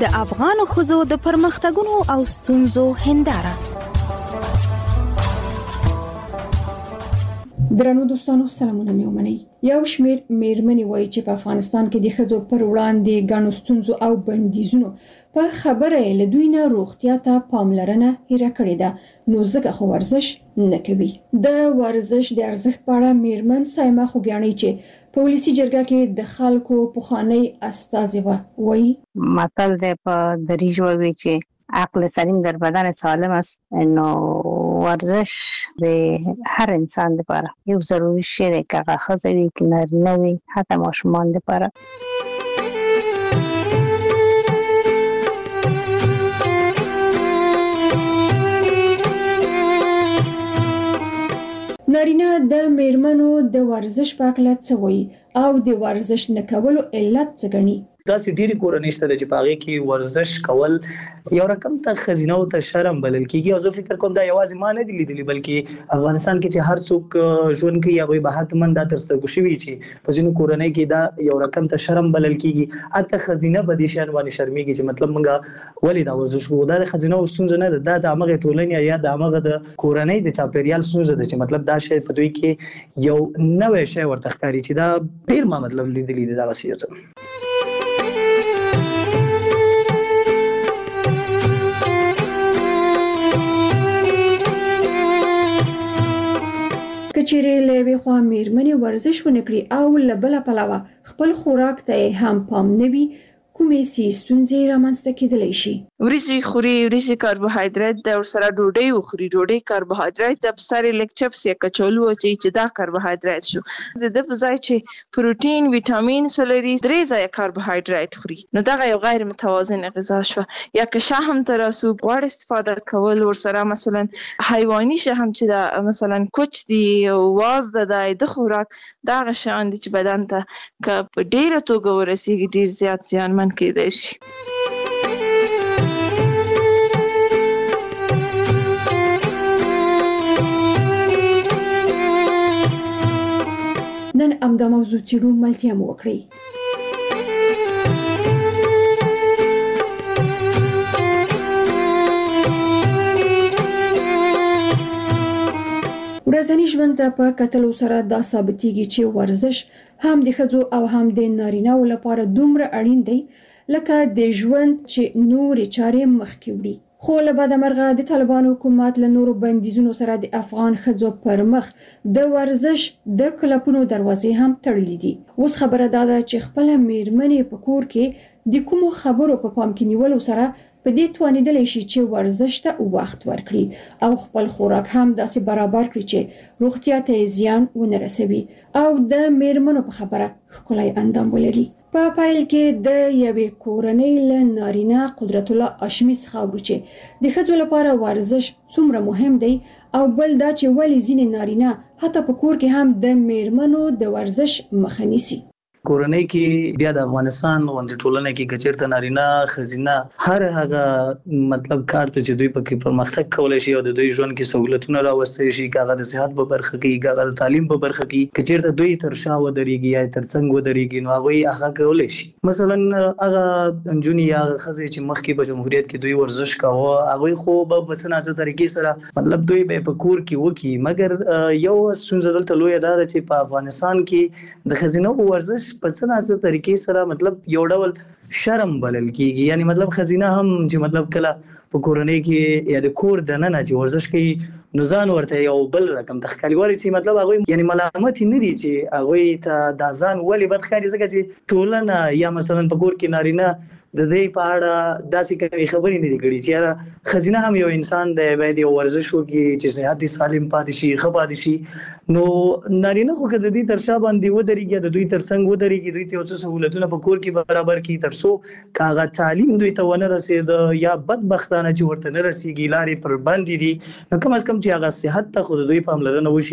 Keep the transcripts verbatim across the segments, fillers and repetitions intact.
د افغان ښځو د پرمختګونو او ستونزو هنداره. درنو دوستانو سلامونه مې ومنئ. یو شمېر میرمنې وایي چې په افغانستان کې د ښځو پر وړاندې ګڼو ستونزو او بندیزونو په خبره یې له دوی نه روغتیا ته پاملرنه هېره کړې ده، نو ځکه خو ورزش نه کوي. د ورزش د ارزښت په اړه میرمن سایمه خوږیاڼۍ چې په ولسي جرګه کې د خلکو پخوانۍ استازې وه وایي متل دی په دری ژبه چې عقل سلیم در بدن سالم است. نو ورزش د هر انسان لپاره یو ضروري شی دی، که هغه ښځه وي که نارینه وي، حتی ماشومان لپاره. نارینه د میرمنو د ورزش په اړه څه وایي او د ورزش نه کولو علت څه ګڼي؟ داسې ډېری کورنۍ شته چې په هغې کې ورزش کول یو رقم ته ښځینه او ته شرم بلل کېږي، او زه فکر کوم دا یوازې ما نه دي لیدلي، بلکې افغانستان کې چې هر څوک ژوند کوي هغوی به حتما دا تر سترګو شوي چې په ځینو کورنۍ کې دا یو رقم ته شرم بلل کېږي. حتی ښځینه په دې شیانو باندې شرمېږي چې مطلب موږ ولې دا ورزش کوو. دا د ښځینهو ستونزه نه ده، دا د همغې ټولنې یا د همغه د کورنۍ د چاپېریال ستونزه ده چې مطلب دا شی په دوی کې یو نوی شی ورته ښکاري چې دا ډېر ما مطلب لیدلي دي دغه شیونه. کچېرې له یوې خوا میرمنې ورزش ونه کړي او له بله پلوه خپل خوراک ته هم پام نه وي، کومې سي ستونزې رامنځته کېدلی شي؟ وریجې خوري، وریجې کاربوهایدریت ده، ورسره ډوډۍ وخوري، ډوډۍ کاربوهایدریت ده، په سر یې لږ چپس یا کچالو واچوي چې دا کاربوهایدریت شو. د ده په ځای چې پروټین، ویټامین لري، درې ځایه کاربوهایدریت خوري، نو دغه یو غیر متوازن غذا شوه. یا که شحم ته راسو، غوړ استفاده کول، ورسره مثلا حیواني شحم چې دا مثلا کوچ دی، وازده ده، د خوراک دغه شیان دي چې بدن ته که په ډېره توګه ورسېږي ډېر زیات زیانمن کېدای شي. نن همدا موضوع څېړو، ملتیا مو وکړئ. ورځني ژوند ته په کتلو سره دا ثابتېږي چې ورزش هم د ښځو او هم د نارینه‌و لپاره دومره اړین دی لکه د ژوند چې نورې چارې مخکې وړي. خو له بده مرغه د طالبانو حکومت له نورو بندیزونو سره د افغان ښځو پر مخ د ورزش د کلبونو دروازې هم تړلې دي. اوس خبره دا ده چې خپله میرمنې په کور کې د کومو خبرو په پام کې نیولو سره په دې توانېدلی شي چې ورزش ته وخت ورکړي او خپل خوراک هم داسې برابر کړي چې روغتیا ته زیان ونه رسوي او د میرمنو په خبره ښکلی اندام ولري. په پایل کې د یوې کورنۍ له نارینه قدرت الله هاشمي څخه اورو چې د ښځو لپاره ورزش څومره مهم دی، او بل دا چې ولې ځینې نارینه حتی په کور کې هم د میرمنو د ورزش مخه نیسي. کورنۍ کې بیا د افغانستان غونډې ټولنه کې کچېرته نارینه ښځینه هر هغه مطلب کار ته چې دوی پکې پرمختګ کولی شي او د دوی ژوند کې سهولتونه راوستی شي، که هغه د صحت په برخه کې، که هغه د تعلیم په برخه کې، کچېرته دوی تر شا ودرېږي یا تر څنګ ودرېږي، نو هغوی هغه کولی شي. مثلا هغه نجونې یا هغه ښځې چې مخکې په جمهوریت کې دوی ورزش کاوه، هغوی خو به په څه نه څه طریقې سره مطلب دوی به په کور کې وکړي. مګر یو ستونزه دلته لویه دا ده چې په افغانستان کې د ښځینه‌و ورزش په څه نه څه طریقې سره مطلب یو ډول شرم بلل کېږي. یعنی مطلب ښځینه هم چې مطلب کله په کورنۍ کې یا د کور دننه چې ورزش کوي نو ځان ورته یو بل رقم ته ښکاري، ورې چې مطلب هغوی یعنی ملامت نه دي چې هغوی ته دا ځان ولې بد ښکاري، ځکه چې ټولنه یا مثلا په کور کې نارینه د دې په اړه داسې کومې خبرې نه دي کړي چې یاره ښځینه هم یو انسان دی، باید یو ورزش وکړي چې صحت یې سالم پاتې شي، ښه پاتې شي. نو نارینه خو که د دې تر شا باندې ودرېږي یا د دوی تر څنګ ودرېږي، دوی ته یو څه سهولتونه په کور کې برابر کړي، تر څو که هغه تعلیم دوی ته ونه رسېده یا بدبختانه چې ورته نه رسېږي، لارې پر بندې دي، نو کم از کم چې هغه صحت ته خو د دوی پاملرنه وشي،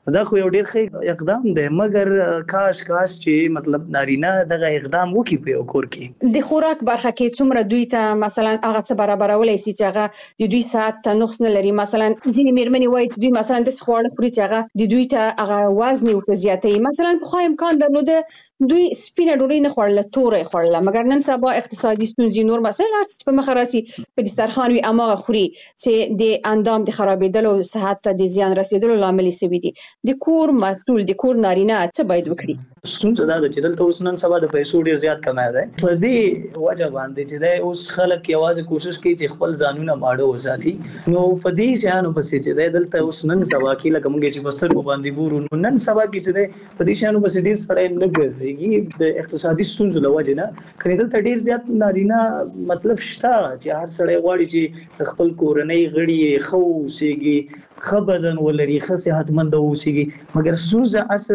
دا خو یو ډیر ښه اقدام دی مګر کاش کاش چې مطلب نارینه دغه اقدام وکړي په یو کور کې د خوراک برخه کې څومره دوی ته مثلا هغه څه برابرولای شي چې هغه د دوی ساعت ته نقص نه لري مثلا ځینې میرمنې وایي چې دوی مثلا د خواړه خوري چې هغه د دوی ته هغه وزن ورته زیاتوي مثلا په خو امکان درلوده دوی سپینه ډوډۍ نه خوړله توره خوړله مګر نن سبا اقتصادي ستونزې نور مسایل هر څه په مخ راسي په دسترخوان وي اماغه خوري چې د اندام د خرابېدلو صحت ته د زیان رسیدلو لامل شوی دي د کور مسؤل د کور نارینه څه باید وکړي ستونزه دا ده چې دلته اوس نن سبا د پیسو ډیر زیات کمای دی په دې وجه باندې چې دا اوس خلک یوازې کوشش کوي چې خپل ځانونه ماړه وساتي نو په دې شانو پسې چې دا دلته اوس نن سبا کې لکه موږ چې بسر باندې ګورو نن سبا کې چې دا په دې شانو پسې ډیر سړی نه ګرځي د اقتصادي ستونزو له وجه نه کله دلته ډیر زیات نارینه مطلب شته چې هر سړی غواړي چې خپل کورنۍ غړي خو سیږي خبردن ولري خو صحتمند اوسيږي مګر ستونزه اصل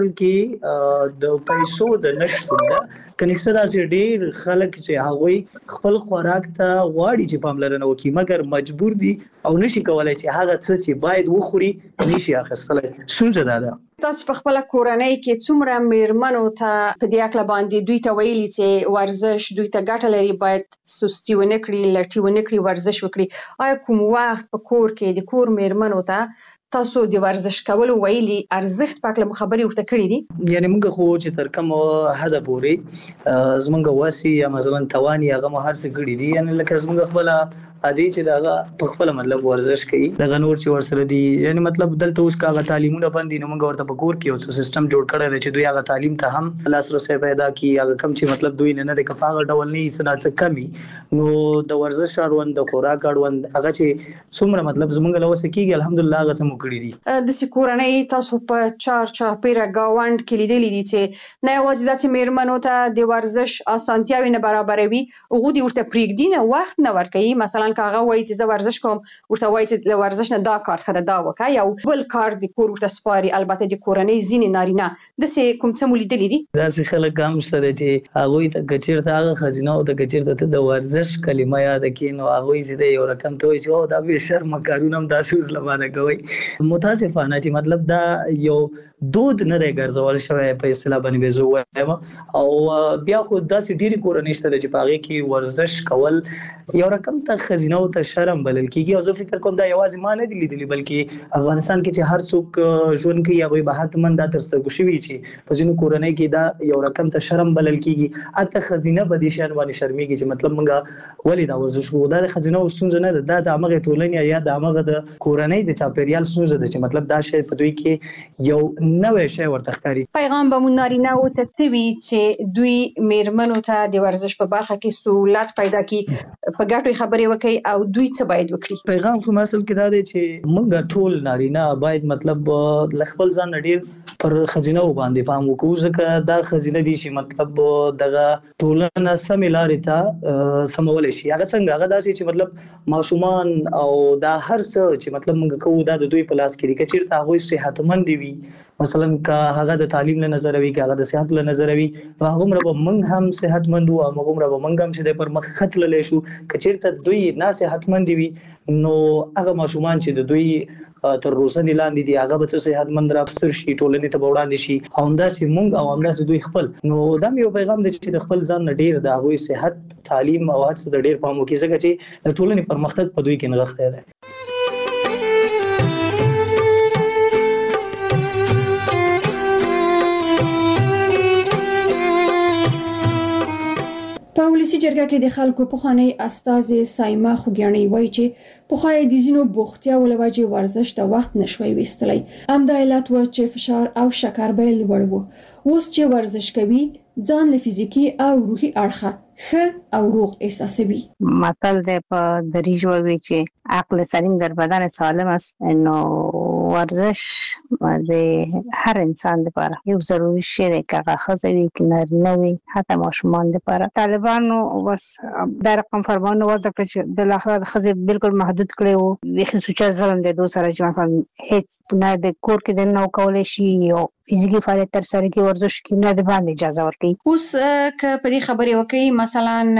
کې د پیسو د نشټون ده کنيسته داسې ډیر خلک چې هغوی خپل خوراک ته غواړي چې پاملرنه وکړي مګر مجبور دي او نشي کولای چې هغه څه چې باید وخوري نشي اخیستلای ستونزه ده تاسو په خپل کورنۍ کې څومره میرمنو ته په دې اکل باندې دوی ته ویلي چې ورزش دوی ته ګټه لري باید سستی ونه کړي لټي ونه کړي ورزش وکړي آیا کوم وخت په کور کې د کور میرمنو ته تاسو د ورزش کولو ویلي ارزښت پاکله خبري ورته کړی دي یعنی موږ خو چې تر کوم حد پورې زمونږ واسي یا مثلا توانی هغه مهار څخه کړی دي یعنی لکه زمونږ خپل ادي چې دا په خپل مطلب ورزش کوي دا نور چې ورسره دي یعنی مطلب دلته اوس کاغه تعلیمونه باندې نو موږ ورته په کور کې اوس سیستم جوړ کړی دی چې دوی هغه تعلیم ته هم لاسرسي پیدا کړي هغه کم چې مطلب دوی نه نه د کفاغه ډول نه سنا څه کمی نو د ورزش اړوند د خوراک اړوند هغه چې څومره مطلب زمونږ له وسه کېږي الحمدلله هغه څه مو کړی دي د سکورنۍ تاسو په چار چاپیره گاوند کې لیدلې دي چې نه یوازې د میرمنو ته د ورزش اسانتیاوي نه برابروي او غوډي ورته پریږدي نه وخت نه ورکوي مثلا کاغه وایي چې ورزش کوم ورته وایي چې له ورزش نه دا کار خدای دا وکړي یو بل کار د کور ورته سپاري البته د کورنۍ ځینې نارینه د سې کوم څه مولیدلې دي دا څه خلک هم سره چې هغه ته کچیر ته هغه خزینه او د کچیر ته د ورزش کلمه یاد کینو هغه چې یو رقم ته وي چې دا به شرم کارونه هم داسې اوس لمانه کوي متاسفانه چې مطلب دا یو دود نه دی ګرځول شوی په اصطلاح باندې به زه وایم او بیا خو داسې ډېری کورنۍ شته چې په هغې کې ورزش کول یو رقم ته خزینه او ته شرم بلل کېږي او زه فکر کوم دا یوازې ما نه دي لیدلي بلکې افغانستان کې چې هر څوک ژوند کوي هغوی به حتما دا تر سترګو شوي چې په ځینو کورنۍ کې دا یو رقم ته شرم بلل کېږي حتی خزینه به دې شیان باندې شرمېږي چې مطلب موږ ولې دا ورزش کوو دا د خزینه او ستونزه نه ده دا د همغې ټولنې یا د همغه د کورنۍ د چاپېریال ستونزه ده چې مطلب دا شی په دوی کې یو نوی شی ورته ښکاري پیغام به مو نارینه‌و ته څه وي چې دوی میرمنو ته د ورزش په برخه کې سهولت پیدا کړي په ګټو خبرې وکړي او دوی څه باید وکړي پیغام خو اصل کې دا دی چې موږ ټول نارینه باید مطلب ل خپل ځان ډیر پر خزینه باندې پام وکړو ځکه دا خزینه دي چې مطلب دغه ټولنه سمې لارې ته سمول شي هغه څنګه هغه داسې چې مطلب ماشومان او دا هر څه چې مطلب موږ کوو دا د دوی په لاس کې دي که چیرته هغوی صحتمند وي مثلا که هغه د تعلیم له نظر وي که هغه د صحت له نظر وي هغومره به موږ هم صحتمند وو هغومره به موږ هم چې دی پر مخ ښه تللی شو که چیرته دوی ناصحتمند وي نو هغه ماشومان چې د دوی تر روزنې لاندې دي هغه به څه صحتمند راپستر شي ټولنې ته به وړاندې شي او همداسې موږ او همداسې دوی خپل نو دا یو پیغام دی چې د خپل ځان نه ډېر د هغوی صحت تعلیم او هر څه د ډېر پام وکړي ځکه چې د ټولنې پرمختګ په دوی کې نغښتی دی په ولسی جرګه کې د خلکو پخوانی استازي سایما خوګیانی وایي چې پخوای د زینو بوختیا ولوجه ورزش د وخت نشوي وستلی ام د علت و چې فشار او شکر به لوړ وو اوس چې ورزش کوي ځان له فزیکی او روحي اړخه ښه او روغ احساسوي متل د په دریجوي چې عقل سلیم در بدن سالم است نو ورزش د هر انسان لپاره یو ضروري شی دی که هغه ښځه وي که نارینه وي حتی ماشومان لپاره طالبانو بس دا رقم فرمانونه وضع کړ چې د اخلاق د ښځې بالکل محدود کړی وو بیخي سوچه ظلم دی دو سره چې مثلا هیڅ نه د کور کې د نه کولی شي او فزیکي فعالیت تر سره کې ورزش کې نه د باندې اجازه ورکوي اوس که په دې خبرې وکړي مثلا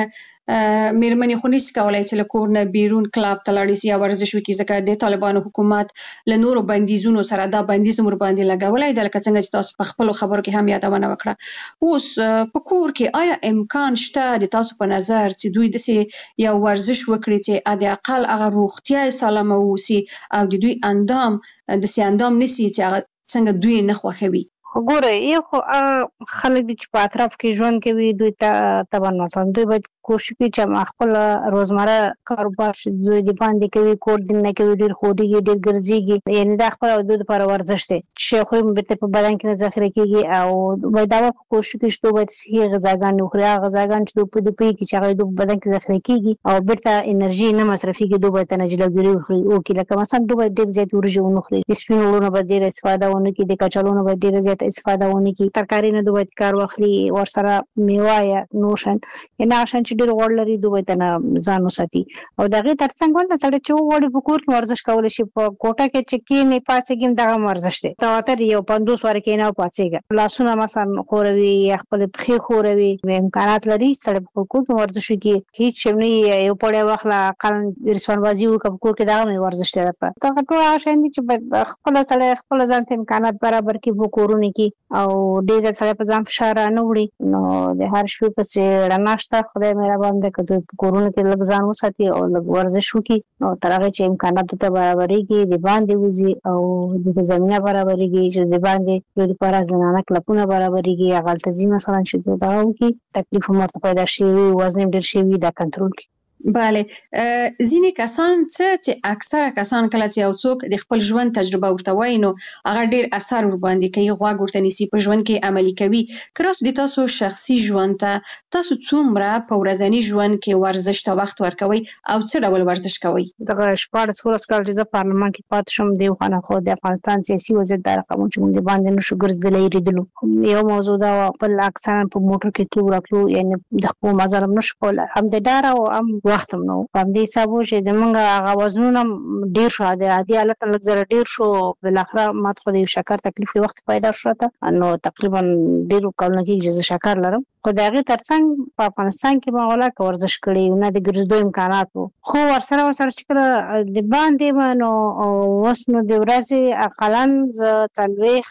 میرمنې خو نشي کولای چې له کور نه بیرون کلاب ته لاړ شي یا ورزش وکړي، ځکه د طالبانو حکومت له نورو بندیزونو سره دا بندیز مر باندې لګولای د لکه څنګه چې تاسو په خپل خبرو کې هم یادونه وکړه. اوس په کور کې آیا امکان شته د تاسو په نظر چې دوی داسې یو ورزش وکړي چې د اقل هغه روغتیا سالمه اوسي او د دوی اندام داسې اندام نشي چې هغه څنګه دوی نه خوښوي؟ ګوره یو خو خلک دي چې په اطراف کې ژوند کوي، دوی ته طبعا مثلا دوی باید کوشش کوي چې خپل روزمره کاروبار چې دوی د باندې کوي کور دین نه کوي، ډیر خوډيږي ډیر ګرځيږي، یعنی دا خپل د دوی لپاره ورزش دی چې خو به په بدن کې ذخیره کیږي او باید دا کوشش کوي چې دوی باید صحیح غذاګان وخوري، غذاګان چې دوی په دې پي کې چې هغه د بدن کې ذخیره کیږي او بیرته انرژي نه مصرفيږي، دوی باید نه جلګري وخوري او کې لکه مثلا دوی باید ډیر زیات ورژه ونخوري، سپینولونه باید ډیر استفاده ونه کړي، د کچالونو باید ډیر زیات استفاده ونه کړي، ترکاری نه دوی باید کار واخلي، ورسره میوه یا نوشن یا عشان چې ډیر وړ لري دوی ته ځان وساتي او دغه ترڅنګ ولته سره چې وړي په کور کې ورزش کول شي، په کوټه کې چې کې نه پاسه کې دغه ورزش دی تواتر یو پندوس ور کې نه پاسېږي، لاسونه مثلا خوروي یا خپل پخې خوروي، امکانات لري سره په کور کې ورزش کوي، هیڅ شمني یو پړې واخلا قانون رسوان بازی وکړ کور کې دغه ورزش دی راته دا ټول شاین دي چې خپل سره خپل ځان ته امکانات برابر کې وو کورونه کې او ډېر سره په ځان فشار نه وړي، نو د هر شپې په څیر راناشته خدای مې باندې کته کورونه کې لږ ځان وساتي او لږ ورزش وکړي، نو تر هغه چې امکانات ته برابرېږي د باندې وځي او د زمينه برابرېږي چې د باندې د لپاره زنانه کلپونه برابرېږي، هغه تنظیم مثلا چې دا وکړي تکلیف مرته پیدا شي، وزن ډېر شي دا کنټرول کړي. بله، ځینې کسان څه چې اکثره کسان کله چې یو څوک د خپل ژوند تجربه ورته وایي نو هغه ډیر اثر ور باندې کوي، غوږ ورته نیسي، په ژوند کې عملي کوي. کراس د تاسو شخصي ژوند ته تاسو څومره په ورځني ژوند کې ورزش ته وخت ورکوي او څه ډول ورزش کوي؟ دغه شپږ څوارلس کال چې زه پارلمان کې پاتې شوم د خانه خو د افغانستان سیاسي وضعیت د رقم چې موږ د باندې نشو ګرځېدلې ریدلو، یو موضوع دا خپل اکثرا په موټر کې کې ورکلو، یعنی د خپل مزرم نشو کول، هم د ډار او هم وخت نو په دې حسابو چې د منګه هغه وزنونه ډیر شو، د عادي حالت لږ زره ډیر شو، بل اخره ماته خو د شکر تکلیف وخت پیدا شو ته، نو تقریبا ډیر کلونه کې چې شکر لرم، خو دا غي ترڅنګ په افغانستان کې مغولا کا ورزش کړی نه د ګرځېدو امکانات وو، خو ورسره ورسره چې کله د باندې منو وسنو د ورځې اقلن ز تلويخ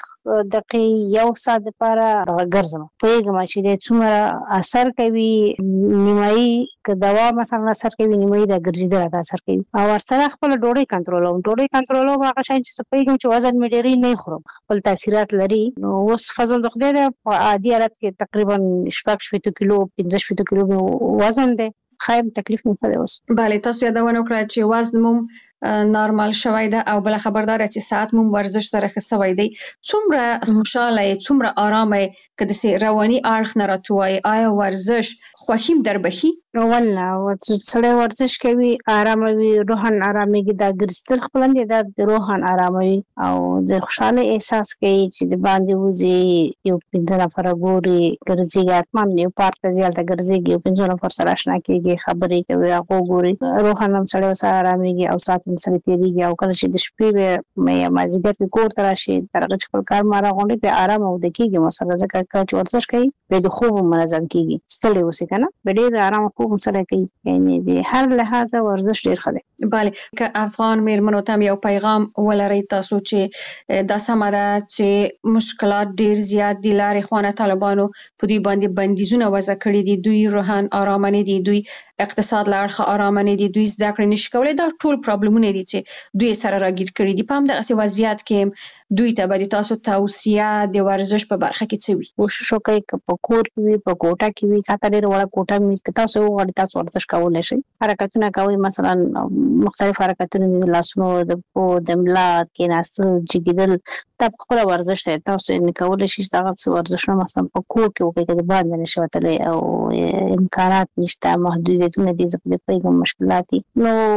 دقیقې یو ساعت لپاره ګرځم، پیغام چې د څومره اثر کوي، نیمایي که دوا مثلا اثر کوي، نیمایي د ګرځېدل د اثر کوي، او ورسره خپل ډوډۍ کنټرولوم، ډوډۍ کنټرولوم هغه شای چې پیغام چې وزن مې ډېری نه خورم، خپل تاثیرات لري، نو اوس فضل د خدای د عادي حالت کې تقریبا شپږ شپږ کیلو پنځه شپږ کیلو وزن دی، خایم تکلیف نه فده اوس. بله، تاسو یادونه وکړه چې وزن مو نارمال شوی ده او بل خبردار چې ساعت مو ورزش سره ښه شوی دی، څومره خوشاله څومره آرامه کده سي رواني اړخ نه راتوي، آیا ورزش خوښیم در بخي؟ والله سړی ورزش کوي آرامه وي، روحان آرامېږي، دا ګرځېدل خپل دی دا روحان آراموي او د خوشاله احساس کوي چې د باندې وځي، یو پنځه نفر ګوري ګرځي، اتمن یو پارک ته ځي ګرځي، یو پنځه نفر سره آشنا کیږي، خبرې کوي، هغه ګوري، روحان هم سړی سره آرامېږي او ساعت سره تیریږي، او کله چې د شپې مې مازیګر په کور ته راشي درغه خپل کار ماره غونډې په آرام او د کیږي، مثلا ځکه چې ورزش کوي به د خوب منظم کیږي، ستړي اوسې کنه به ډېر آرام خوب سره کوي، یعنی د هر لحاظ ورزش ډېر ښه دی. بله، که افغان میرمنو ته یو پیغام ولرئ تاسو چې د سمه ده چې مشکلات ډېر زیات دي، لارې خوانه طالبانو په دوی باندې بندیزونه وضع کړي دي، دوی روحان آرام نه دي، دوی اقتصاد لاړخه آرام نه دي، دوی زده کړې نشي کولای، دا ټول پرابلمونه دي چې دوی سره راګیر کړي دي. په همدغه وضعیت کې دوی ته به تاسو توصیه د ورزش په برخه کې څه وي؟ کوشش وکړئ چې په کور کې وي، په کوټه کې وي، کاته ډېر وړه کوټه مې کې تاسو وغواړئ تاسو ورزش کولای شئ، حرکتونه کوي، مثلا مختلف حرکتونه د لاسونو د پښو د ملا کېناستل، جګیدل، دا خپل ورزش دی، تاسو یې کولای شئ دا ورزشونه مثلا په کور کې وکړئ، د باندې نشي وتلی او امکانات نشته، محدودیتونه دي، زه په دې مشکلات دي،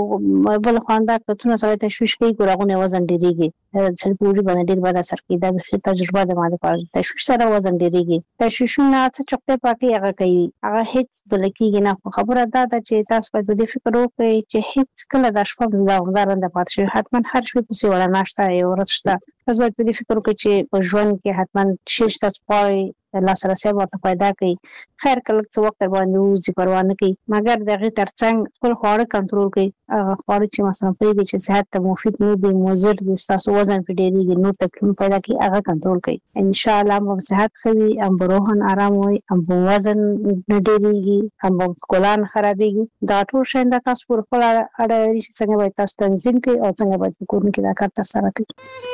نو بل خواندا کتونه سره تشویش کوي، ګورغونه وزن ډیریږي، سړي پوری باندې ډیر بد اثر کوي، دا به تجربه ده ماده پاره، تشویش سره وزن ډیریږي، تشویشونه څه چوکته پاکي هغه کوي، هغه هیڅ بلکېږي نه، خبره دا ده چې تاسو باید د فکر وکړئ چې هیڅ کله د شپږ ځله غوډارنده پات شي، حتما هر شپه په سی ولا ناشته یو ورځ شته تاسو باید په دې فکر وکړئ چې په ژوند کې حتما شي تاسو غواړئ لاسرسي ورته پیدا کړئ. خیر کله څه وخت باندې وځي پروا نه کوي، مګر دغه ترڅنګ خپل خواړه کنټرول کړئ. هغه خواړه چې مثلا پرېږدي چې صحت ته مفید نه دي، مضر دي، ستاسو وزن پرې ډېرېږي، نور تکلیف پیدا کوي، هغه کنټرول کړئ. انشاءالله هم صحت ښه وي، هم به روحاً آرام وي، هم به وزن نه ډېرېږي، هم به ښکلا نه خرابېږي. دا ټول شیان د تاسو پر خپل اړه لري چې څنګه باید تاسو تنظیم کړئ او څنګه باید په کورنۍ کې دا کار ترسره کړئ.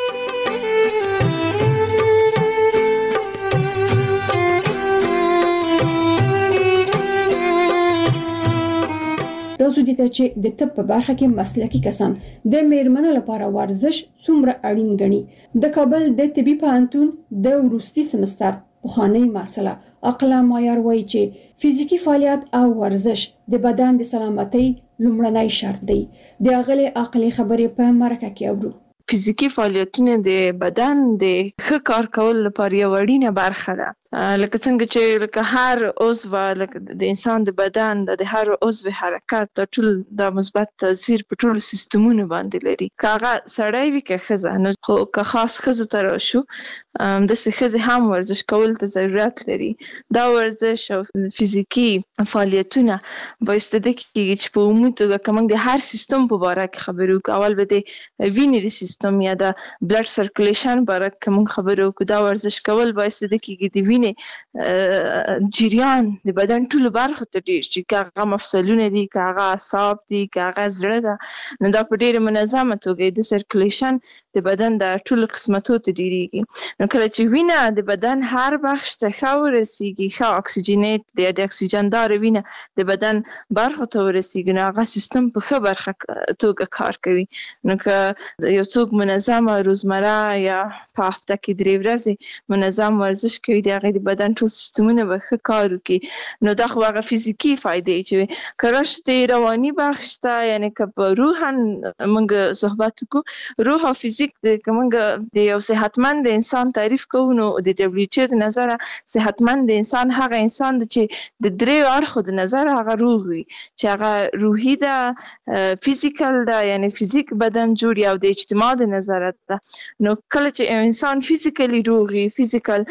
راځو دې ته چې د طب په برخه کې مسلکي کسان د میرمنو لپاره ورزش څومره اړین ګڼي. د کابل د طبي پوهنتون د وروستي سمستر پخوانی محصله اقلا مایار وایي چې فزیکی فعالیت او ورزش د بدن د سلامتۍ لومړنی شرط دی. د اغلی عقلي خبرې په مرکه کې اورو. فزیکی فعالیتونه د بدن د ښه کار کولو لپاره یو اړینه برخه ده. لکه څنګه چې لکه هر عضو لکه د انسان د بدن د هر عضو حرکت د ټول د مثبت تاثیر په ټول سیستمونو باندې لري. کاغه سړی وي که ښځه، نو خو که خاص ښځو ته راشو د ښځې هم ورزش کول ته ضرورت لري. دا ورزش او فزیکی فعالیتونه باعث د کېږي چې په عمومي توګه که موږ د هر سیستم په باره کې خبرې وکړو، اول به د وینې د سیستم یا د بلډ سرکولیشن باره کې موږ خبرې وکړو. دا ورزش کول باعث د کېږي د وینې جریان د بدن ټولو برخو ته ډېر شي، که هغه مفصلونه دي، که هغه اعصاب دي، که هغه زړه ده، نو دا په ډېره منظمه توګه د سرکولیشن د بدن د ټولو قسمتو ته ډېرېږي. نو کله چې وینه د بدن هر بخش ته ښه ورسېږي، ښه اکسیجنیت د د اکسیجنداره وینه د بدن برخو ته ورسېږي، نو هغه سیستم په ښه برخه توګه کار کوي. نو که یو څوک منظمه روزمره یا په هفته کې درې ورځې منظم ورزش کوي، د هغې د بدن ټول سیستمونه به ښه کار وکړي. نو دا خو هغه فزیکي فایدې چې که راشي رواني بخش ته، یعنې که په روحاً موږ صحبت وکړو، روح او فزیک که موږ د یو صحتمند انسان تعریف کوو، نو د ډبلیو ایچ او د نظره صحتمند انسان هغه انسان دی چې د دریو اړخو د نظره هغه روح وي، چې هغه روحي ده، فزیکل ده، یعنې فزیک بدن جوړي، او د اجتماع د نظره ده. نو کله چې انسان فزیکلی روغ وي، فزیکل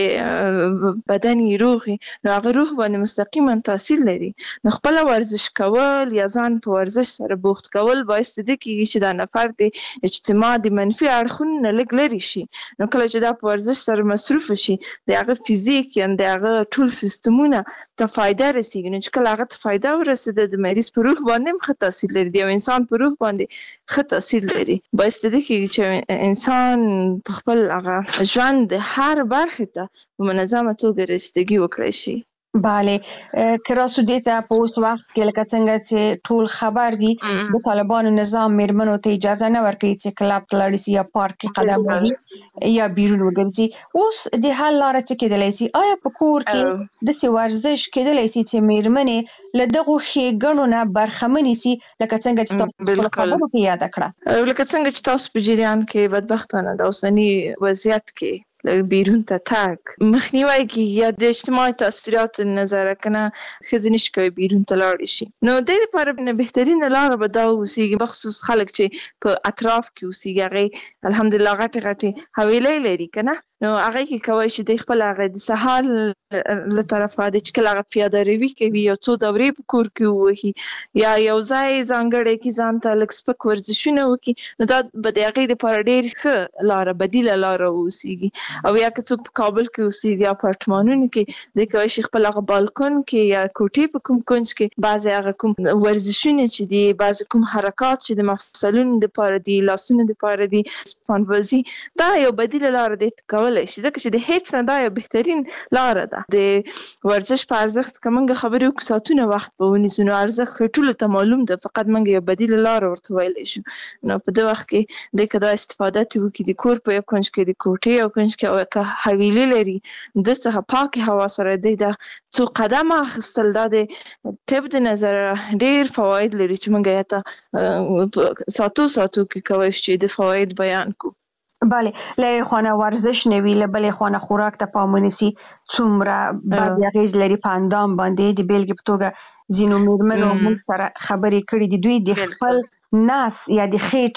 د بدن یې روغ وي، نو هغه روح باندې مستقیما تاثیر لري. نو خپل ورزش کول یا ځان په ورزش سره بوخت کول باعث د کېږي چې دا نفر د اجتماع د منفي اړخونو نه لږ لرې شي. نو کله چې دا په ورزش سره مصروف شي، د هغه فزیک یا د هغه ټول سیستمونه ته فایده رسېږي. نو چې کله هغه ته فایده ورسېده، د مریض په روح باندې هم ښه تاثیر لري، د یو انسان په روح باندې ښه تاثیر لري. باعث د کېږي چې انسان په خپل هغه ژوند د هر برخې ته په منظمه توګه رسیدګي وکړی شي. بله، که راسو دیتا په اوس وخت کې لکه څنګه چې ټول خبر دي د طالبانو نظام میرمنو ته اجازه نه ورکوي چې کلب ته لاړ شي یا پارک کې قدم ووهي یا بیرون وګرځي. اوس د حل لاره څه کېدلی شي؟ آیا په کور کې داسې ورزش کېدلی شي چې میرمنې له دغو ښېګڼو نه برخمنې شي، لکه څنګه چې تاسو په خپلو خبرو کې یاده کړه؟ لکه څنګه چې تاسو په جریان کې بدبختانه د اوسني وضعیت کې بیرون ته تګ مخنیوی کی یا د اجتماعي تاثیراتو نظر کنه ښځې نشي کولی بیرون ته لاړې شي. نو د دې لپاره بهترینه لاره به دا اوسېږي، بخصوص خلک چې په اطراف کې اوسېږي، هغې الحمدلله غټې غټې حویلۍ لري که نه، نو هغه کې کولی شي د خپل هغه د سهار له طرفه د چې کله هغه پیاده روي کوي، یو څو دورې په کور کې ووهي یا یو ځای ځانګړی کې ځان ته لږ سپک ورزشونه وکړي، نو دا به د هغې دپاره ډېر ښه لاره، بدیله لاره واوسېږي. او یا که څوک په کابل کې اوسېږي یا اپارتمانونو کې، دی کولی شي خپل هغه بالکن کې یا کوټې په کوم کونج کې بعضې هغه کوم ورزشونه چې دي، بعضې کوم حرکات چې د مفصلونو دپاره دي، لاسونو دپاره دي، سپانبازي، دا یو بدیله لاره دی کولی شي، ځکه چې د هیڅ نه دا یو بهترین لاره ده. د ورزش په ارزښت که موږ خبرې وکړو ساعتونه وخت به ونیسو، نو ارزښت ټولو ته معلوم ده، فقط موږ یو بدیله لاره ورته ویلی شو. نو په دې وخت کې دی که دا استفاده ترې وکړي، د کور په یو کونج کې، د کوټې یو کونج کې، او که حویلي لري د څخه پاکې هوا سره دی دا څو قدمه اخیستل، دا د طب د نظره ډېر فواید لري چې موږ یې ته ساعتو ساعتو کې کولی شو چې د فواید بیان کړو. بله، له یوې خوا نه ورزش نه وي، له بلې خوا نه خوراک ته پام ونیسي، څومره بدې اغېز لري په اندام باندې. د بیلګې په توګه ځینو میرمنو موږ سره خبرې کړې دي، دوی د خپل نس یا د خېټې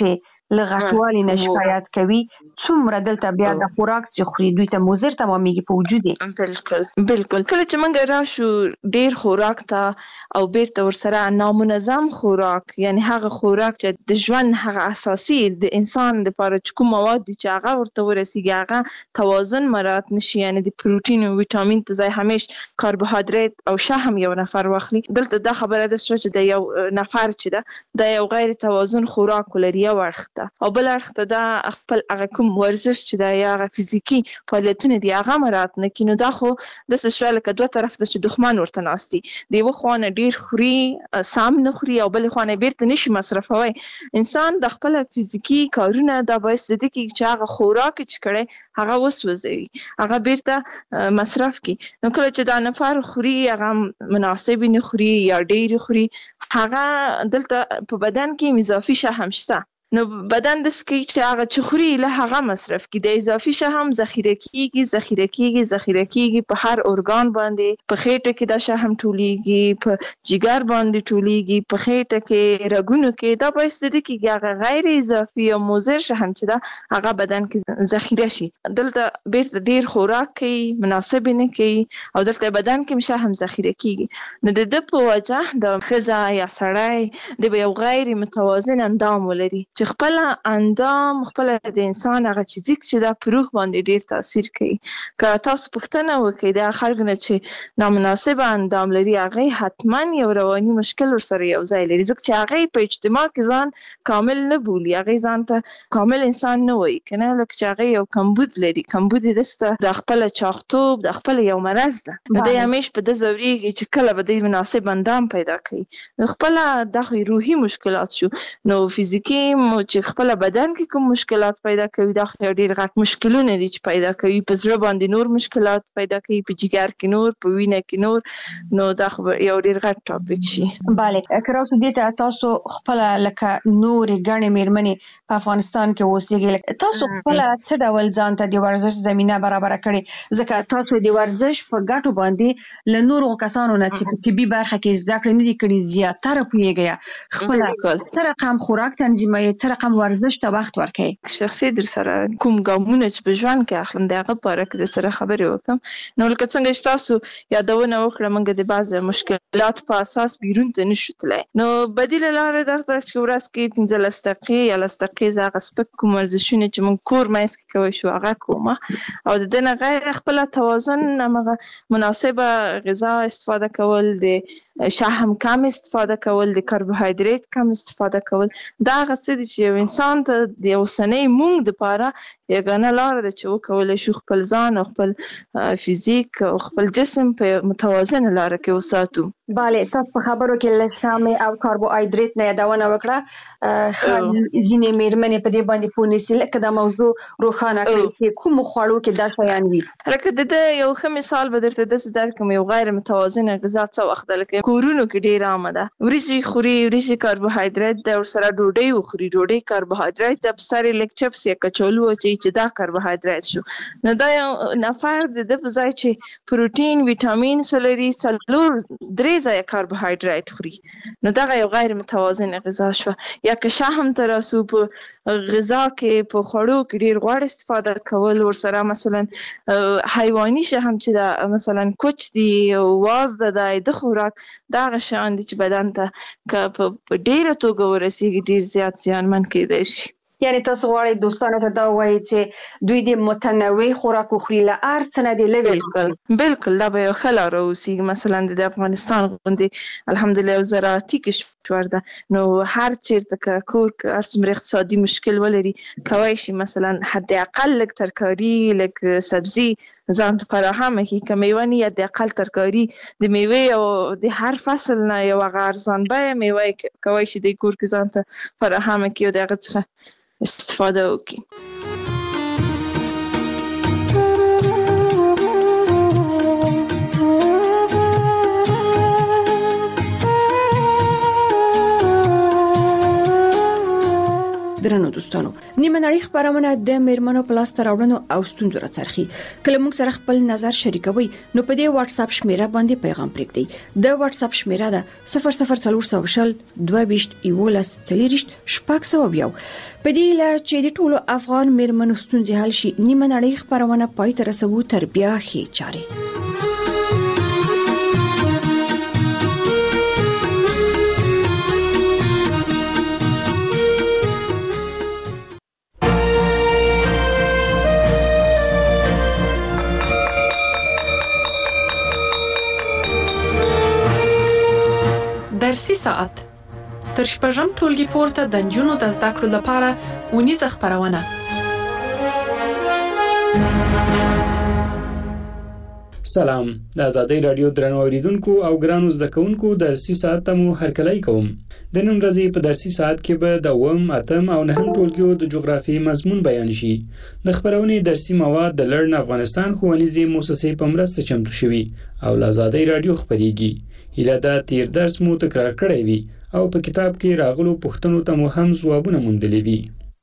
لغټوالي نه شکایت کوي څومره دلته بیا د خوراک چې خوري دوی ته مضر تمامېږي په وجود یې. بالکل بالکل کله چې موږ راشو ډیر خوراک ته او بیرته ورسره نامنظم خوراک یعنی هغه خوراک چې د ژوند هغه اساسي د انسان لپاره چې کوم مواد دي چې هغه ورته ورسیږي هغه توازن مراعات نشي یعنی د پروتین او ویټامین په ځای همیش کاربوهایدریت او شحم یو نفر واخلي. دلته دا خبره ده چې د یو نفر چې ده د یو غیر توازن خوراک ولري او اړخ او بل اړخ ته دا خپل هغه کوم ورزش چې دا یا هغه فزیکی فعالیتونه دي هغه مراد نه کینو دا خو د سوال کې دوه طرف ته چې دښمن ورته ناشتي دی و خو نه ډیر خوري سام نه خوري او بل خو نه بیرته نشي مصرفوي. انسان د خپل فزیکی کارونه دا باعث دي چې هغه خوراک چې کړي هغه وسوځي هغه بیرته مصرف کی. نو کله چې دا نفر خوري هغه مناسب نه خوري یا ډیر خوري هغه دلته په بدن کې اضافي شحم شته نو بدن د سکی چې هغه چې خوري له هغه مصرف کی د اضافي شحم ذخیره کیږي ذخیره کیږي ذخیره کیږي په هر ارګان باندې په خېټه کې د شحم ټولیږي په جګر باندې ټولیږي په خېټه کې رګونو کې دا باعث دي چې هغه غیر اضافي او مضر شحم چې دا هغه بدن کې ذخیره شي. دلته بیرته ډیر خوراک کوي مناسب نه کوي او دلته بدن کې شحم ذخیره کیږي نو د د په وجه د خزا یا سړی د یو غیر متوازن اندام ولري چې خپل اندام خپل د انسان هغه فزیک چې دا په روح باندې ډیر تاثیر کوي. که تاسو پوښتنه وکړئ د خلکو نه چې نامناسب اندام لري هغه حتما یو رواني مشکل ورسره یو ځای لري ځکه چې هغه په اجتماع کې ځان کامل نه بولي هغه ځان ته کامل انسان نه وایي کنه لکه چې هغه یو کمبود لري. کمبود دسته د خپل چاختوب د خپل یو مرض ده نو د همیش په د ضروري چې کله به د مناسب اندام پیدا کړي نو خپل د روحي مشکلات شو نو فزیکی مو چې خپل بدن کې کوم مشکلات پیدا کوي دا ډیر غټ مشکلونه دي چې پیدا کوي په زړه باندې نور مشکلات پیدا کوي په جګر کې نور په وینه کې نور نو دا یو ډیر غټ ټاپک شي. bale کراس دې ته تاسو خپل لکه نور غنې میرمنې په افغانستان کې اوسېږي تاسو خپل څه ډول ځان ته د ورزش زمينه برابر کړي ځکه تاسو د ورزش په ګټو باندې ل نور کسانو نه چې په طبي برخه کې زده کړې نه دي کړي زیاتره پوهیږي خپل سره رقم خوراک تنظیموي څه رقم ورزش ته وخت ورکړي. شخصي در سره کوم ګامونه چې په ژوند کې اخلم دغه په اړه کې سره خبرې وکم نو لکه څنګه چې تاسو یادونه وکړه موږ د بعض مشکلات په اساس بیرون ته نشو تلای نو بدیل لاره درته چې ورځ کې پنځلس دقیقې یا لس دقیقې زغه سپک کوم ورزشونه چې موږ کور مېس کې کوي شو هغه کومه او د دنه غیر خپل توازن هغه مناسبه غذا استفاده کول د شحم کم استفاده کول د کاربوهایدریت کم استفاده کول دا غسه دي چې انسان ته د اوسنۍ مونږ د پاره یګانه لار ده چې وکولای شو خپل ځان او خپل فزیک او خپل جسم په متوازن لار کې وساتو. bale تاسو په خبرو کې لشامه او کاربوهایدریت نه یادونه وکړه ځینې میرمنې په دې باندې پونیسل کده موضوع روښانه کړي چې کوم خوړو کې دا شیان وي. لکه د یو ښه مثال به درته د څه درکم یو غیر متوازن غذا څه وخت لکه کورونو کې ډیر عامه ده وريجي خوري وريجي کاربوهایدریت د ور سره ډوډۍ وخوري ډوډۍ کاربوهایدریت د بساري لیک چپس یا کچالو چې دا کاربوهایدریت شو نو دا یو نفر د د ځای چې پروتین ویټامین سولري څلور درې ځای کاربوهایدریت خوري نو دا یو غیر متوازن غذا شو. یا که شحم تراسو په غذا کې په خوړو کې ډیر غوړ استفاده کول ور سره مثلا حیواني شحم چې دا مثلا کوچ دی واز د د خوراک دا غشان دي چې بدن ته په ډیره توګه ورسیږي ډیر زیات زیانمن کېدای شي. یعنی تاسو غواړئ دوستانو ته دا وایي چې دوی د متنوع خوراک خوري له هر څه نه دی لږ بالکل دا به یو ښه لاره اوسي. مثلا د افغانستان غوندې الحمدلله یو زراعتي کشور ده نو هر چیرته که کور که هر څومره اقتصادي مشکل ولري کولی شي مثلا حد اقل لږ ترکاري لږ سبزي ځان ته فراهمه کړي که میوه نه حد اقل ترکاري د میوې او د هر فصل نه یو هغه ارزان بیه میوه کولی شي د کور کې ځان ته فراهمه کړي او د هغه څخه استفاده وکړي. درنو دوستانو نیمه نړۍ خبرونه د میرمنو پلاس تراوړنو او ستونزو راڅرخي کله موږ سره خپل نظر شریکوي نو په دې واتس اپ شمیره باندې پیغام پرېږدئ د واتس اپ شمیره ده صفر صفر څلور سوه شل دوه ویشت یولس څلوېښت شپږ سوه یو په دې لا چې د ټولو افغان میرمنو ستونزې حل شي نیمه نړۍ خبرونه پای ته رسوو تر بیا ښې چارې درسي ساعت تر شپږم ټولګي پورته د نجونو د زده کړو لپاره ونیزه خبرونه. سلام، د آزادۍ رادیو درنو اوریدونکو او ګرانو زده کوونکو درسي ساعت ته مو هرکلی کوم. د نن ورځې په درسي ساعت کې به د اووم، اتم او نهم ټولګیو د جغرافیې مضمون بیان شي. د خبرونې درسي مواد د لرن افغانستان ښوونیزې موسسې په مرسته چمتو شوي او له آزادۍ رادیو خبرېږي. هیله ده تیر درس مو تکرار کړی وي او په کتاب کې راغلو پوښتنو ته مو هم ځوابونه موندلي وي.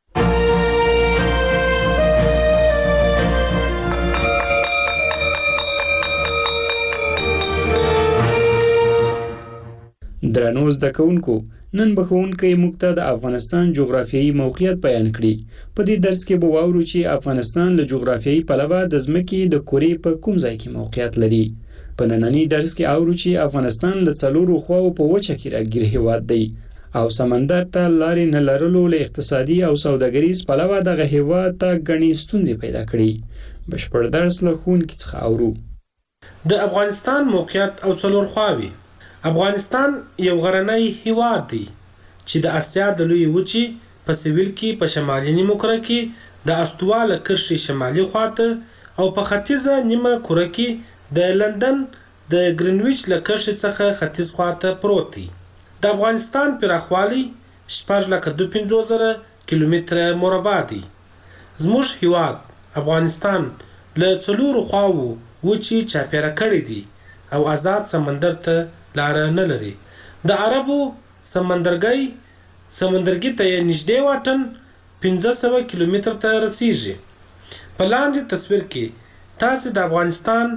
درنو زده کوونکو، نن به ښوونکی موږ ته د افغانستان جغرافیایي موقعیت بیان کړي. په دې درس کې به واورو چې افغانستان له جغرافیایي پلوه د ځمکې د کورې په کوم ځای کې موقعیت لري. په نننی درس کې اورو چې افغانستان له څلورو خواو په وچه کې راګیر هېواد دی او سمندر ته لارې نه لرلو له اقتصادي او سوداګریز پلوه دغه هېواد ته ګڼې ستونزې پیدا کړي. بشپړ درس له ښوونکي څخه اورو. د افغانستان موقعیت او څلور خواوې. افغانستان یو غرنی هېواد دی چې د اسیا د لویې وچې په سویل کې په شمالي نیمه کره کې د استوا له کرښې شمالي خواته او په ختیځه نیمه کره کې د لندن د ګرینویچ له کرښې څخه ختیځ خواته پروت دی. د افغانستان پراخوالی شپږ لکه دوه پنځوس زره کیلومتره مربع دی. زموږ هېواد افغانستان له څلورو خواوو وچې چاپېره کړی دی او آزاد سمندر ته لاره نه لري. د عربو سمندرګي سمندرګي ته یې نږدې واټن پنځه سوه کیلومتر ته رسیږي. په لاندې تصویر کې تاسو د افغانستان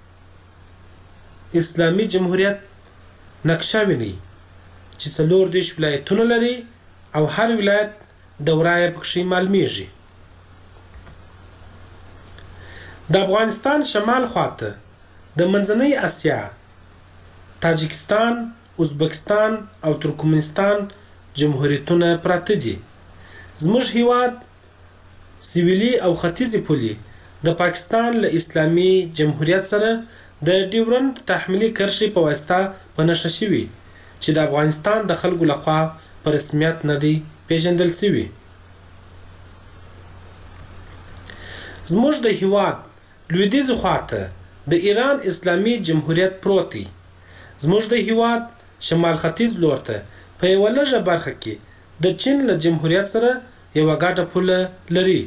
اسلامي جمهوریت نقشه وینئ چې څلور دېرش ولایتونه لري او هر ولایت دوره یې پکښې معلومیږي. د افغانستان شمال خواته د منځنۍ اسیا، تاجکستان، ازبکستان او ترکمنستان جمهوریتونه پراته دي. زموږ هېواد سویلي او ختیځې پولې د پاکستان له اسلامي جمهوریت سره د ډیورنډ تحمیلي کرښې په واسطه په نښه شوي چې د افغانستان د خلکو لخوا په رسمیت نه دی پیژندل شوي. زموږ د هېواد لویدیځې خواته د ایران اسلامي جمهوریت پروت دی. زموږ د هېواد شمال ختیځ لور ته په یوه لږه برخه کې د چین له جمهوریت سره یوه ګډه پوله لري.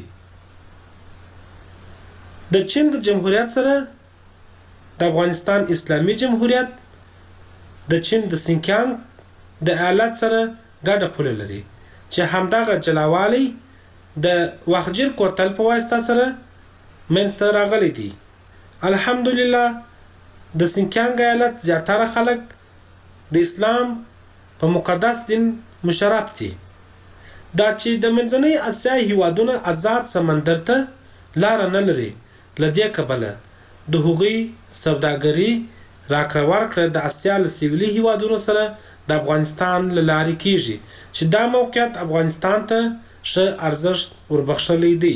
د چین د جمهوریت سره د افغانستان اسلامي جمهوریت د چین د سینکیانګ د ایالت سره ګډه پوله لري چې همدغه جلاوالی د وخجر کوتل په واسطه سره منځته راغلی دی. الحمدلله د سینکیانګ ایالت زیاتره خلک د اسلام په مقدس دین مشرف دي. دا چې د منځنۍ اسیا هېوادونه آزاد سمندر ته لاره نه لري، له دې کبله د هغوی سوداګري راکړه ورکړه د اسیا له سویلي هېوادونو سره د افغانستان له لارې کیږي چې دا موقعیت افغانستان ته ښه ارزښت وربخښلی دی.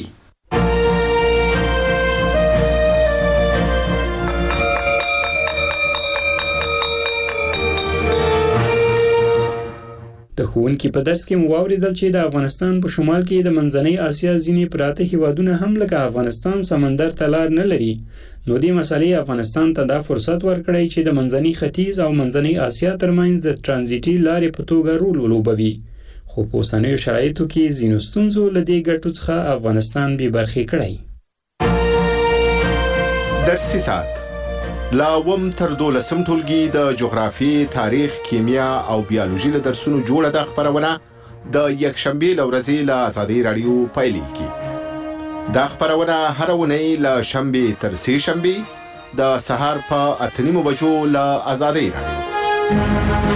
د ښوونکي په درس کې مو واورېدل چې د افغانستان په شمال کې د منځنۍ اسیا ځینې پراته هېوادونه هم لکه افغانستان سمندر ته لار نه لري. نو دې مسئلې افغانستان ته دا فرصت ورکړی چې د منځنۍ ختیځ او منځنۍ اسیا ترمنځ د ترانزیټي لارې په توګه رول ولوبوي. خو په اوسنیو شرایطو کې ځینو ستونزو له دې ګټو څخه افغانستان بې برخې کړی. درسي ساعت لا اووم تر دولسم ټولګي د جغرافیې، تاریخ، کیمیا او بیولوژي له درسونو جوړه ده خبرونه د یکشنبه لورځې له ازادي رادیو پایلیږي. دا خبرونه هر ونی له شنبه تر سه شنبه د سهار په اتنیمو بجو له ازادي رادیو.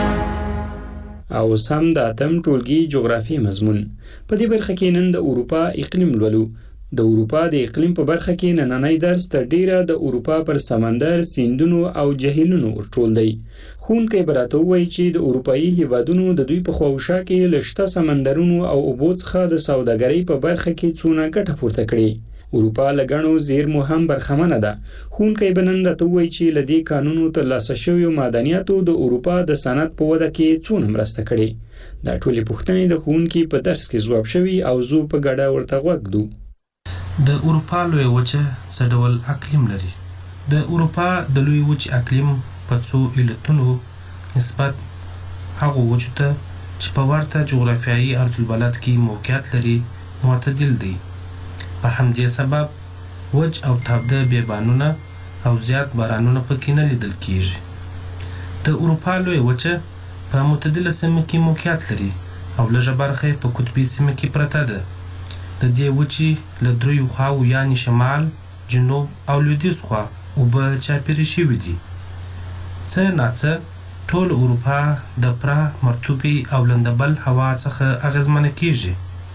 او سم د اتم ټولګي جغرافي مضمون په دې برخه کې نن د اروپا اقلیم لولو. د اروپا د اقلیم په برخه کې نننی درس تر ډیره د اروپا پر سمندر، سیندونو او جهیلونو ورټول دی. ښوونکی به راته ووایي چې د اروپایي هیوادونو د دوی په خواوشا کې له شته سمندرونو او اوبو څخه د سوداګرۍ په برخه کې څونه ګټه پورته کړي. اروپا له ګڼو زیرمو هم برخمنه ده. ښوونکی به نن راته ووایي چې له دې کانونو ترلاسه شویو معدنیاتو د اروپا د صنعت په وده کې څونه مرسته کړې. دا ټولې پوښتنې د ښوونکي په درس کې ځواب شوي او زه په ګډه ورته غوږ ږدو. د اروپا لوی وچه څه ډول اقلیم لري؟ د اروپا د لوی وچې اقلیم په څو علتونو نسبت هغو وچو ته چې په ورته جغرافیایي عرض البلد کې موقعیت لري معتدل دی. په همدې سبب وچ او تاوده بیابانونه او زیات بارانونه پکې نه لیدل کیږي. د اروپا لوی وچه په معتدله سیمه کې موقعیت لري او لږه برخه په قطبي سیمه کې پرته ده. د دې وچې له دریو خواو یعنې شمال، جنوب او لویدیځ خوا اوبه چاپېرې شوي دي. څه ناڅه ټول اروپا د پره، مرطوبې او لندبل هوا څخه اغېزمنه کیږي.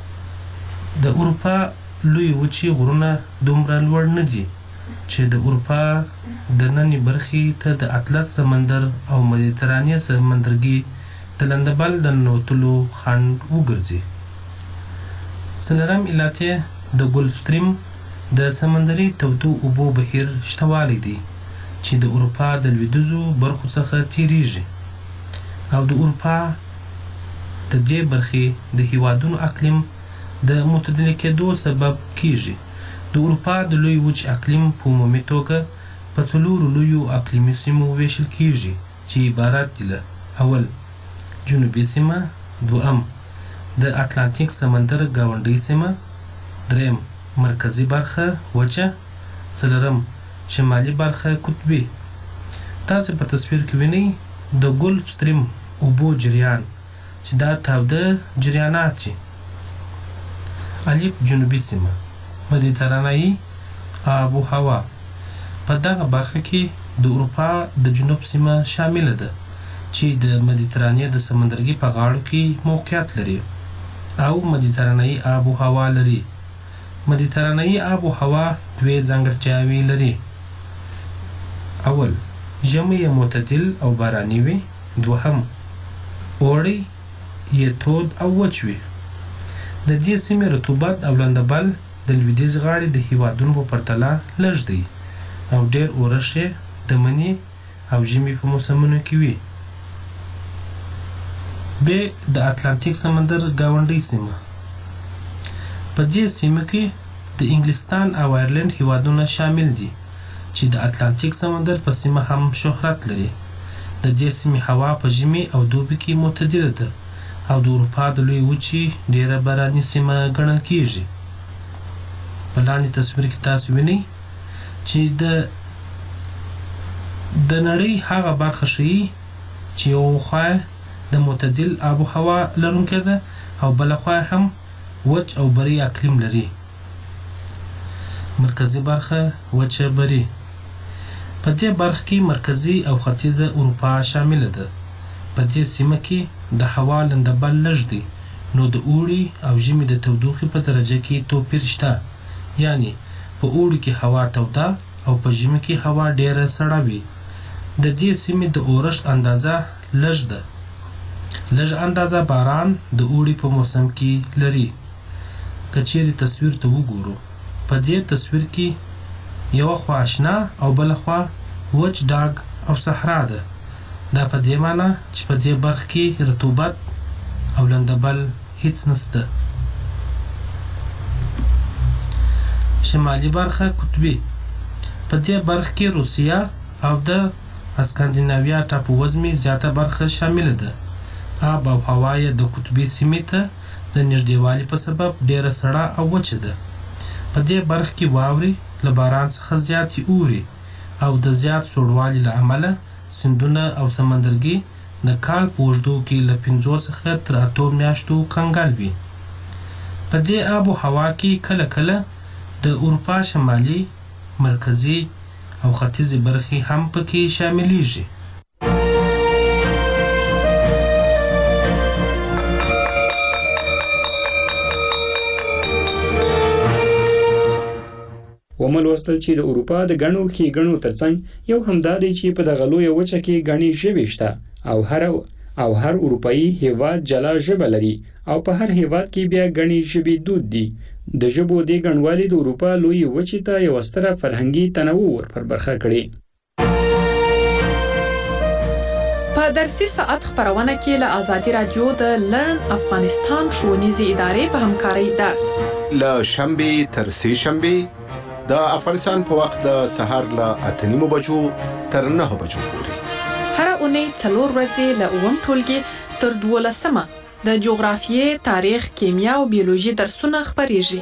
د اروپا لوی وچې غرونه دومره لوړ نه دي چې د اروپا د نننۍ برخې ته د اطلس سمندر او مدیترانې سمندرګي د لندبل د ننوتلو خنډ وګرځي. څلورم علت یې د ګلف سټریم د سمندري تودو اوبو بهیر شتوالی دی چې د اروپا د لویدیځو برخو څخه تیریږي او د اروپا د دې برخې د هیوادونو اقلیم د معتدل کېدو سبب کیږي. د اروپا د لوی وچ اقلیم په عمومي توګه په څلورو لویو اقلیمي سیمو ویشل کیږي چې عبارت دي له اول جنوبي سیمه، دوهم د اتلانتیک سمندر ګاونډۍ سیمه، دریم مرکزی برخه وچه، څلورم شمالي برخه قطبي. تاسو په تصویر کې وینئ د ګلف سټریم اوبو جریان چې دا تاوده جریانات دي. الف جنوبي سیمه، مدیترانه‌ای آب و هوا. په دغه برخه کې د اروپا د جنوب سیمه شامله ده چې د مدیترانې د سمندرګي په غاړو کې موقعیت لري او مدیترانه‌ای آب و هوا لري. مدیترانه‌ای آب و هوا دوه ځانګړتیاوې لري. اول ژمی معتدل او باراني وي، دوهم اوړی یې تود او وچ وي. د دې سیمې رطوبت او لندبل د لویدیځ غاړې د هیوادونو په پرتله لږ دی او ډېر اورښت یې د مني او ژمي په موسمونو کې وي. ب د اتلانتیک سمندر ګاونډۍ سیمه. په دې سیمه کې د انګلستان او آیرلند هیوادونه شامل دي چې د اتلانتیک سمندر په سیمه هم شهرت لري. د دې سیمې هوا په ژمي او دوبي کې معتدله ده او د اروپا د لوی وچې ډیره باراني سیمه ګڼل کیږي. په لاندې تصویر کې تاسو وینئ چې د د نړۍ هغه برخه ښیي چې یو خوا د معتدل آب و هوا لرونکې ده او بل خوا هم وچ او بري اقلیم لري. مرکزی برخه وچه بري. په دې برخه کې مرکزی او ختیځه اروپا شامله ده. په دې سیمه کې د هوا لندبل لږ دی نو د اوړي او ژمي د تودوخې په درجه کې توپیر شته، یعنی په اوړي کې هوا توده او په ژمي کې هوا ډیره سړه وي. د دې سیمې د اورښت اندازه لږ ده. لږ اندازه باران د اوړي په موسم کې لري. که چیرې تصویر ته وګورو، په دې تصویر کې یو خوا شنه او بل خوا وچ ډاګ او صحرا ده. دا په دې معنی چې په دې برخه کې رطوبت او لندبل هیڅ نشته. شمالي برخه قطبي. په دې برخه کې روسیه او د اسکاندیناویا ټاپووزمې زیاته برخه شامله ده. آب او هوا یې د قطبي سیمې ته د نږدېوالي په سبب ډیره سړه او وچه ده. په دې برخه کې واورې له باران څخه زیاتې اوري او د زیات سوړوالي له امله سیندونه او سمندرګي د کال په اوږدو کې له پنځو څخه تر اتو میاشتو کنګل وي. په دې آب و هوا کې کله کله د اروپا شمالي، مرکزي او ختیځې برخې هم پکې شاملیږي. ومل وستل چې د اروپا د غنو ښېګڼو ترڅنګ یو همدا دی چې په دغه لویه وچه کې غني ژبې شته او هر او هر اروپایي هیواد جلا ژبه لري او په هر هیواد کې بیا غني ژبې دود دي. د ژبو د غنوالي د اروپا لوی وچې ته یو ستره فرهنګي تنوع ورپر برخه کړي. په درسي ساعت خبرونه کې له آزادي رادیو د لرن افغانستان ښوونیزې ادارې په همکارۍ درس له شنبې تر سې شنبې د افغانستان په وخت د سهار له اته نیمو بجو تر نهه بجو پورې هر اونۍ څلور ورځې له اووم ټولګي تر دولسمه د جغرافیې، تاریخ، کیمیا او بیولوژي درسونه خبرېږي.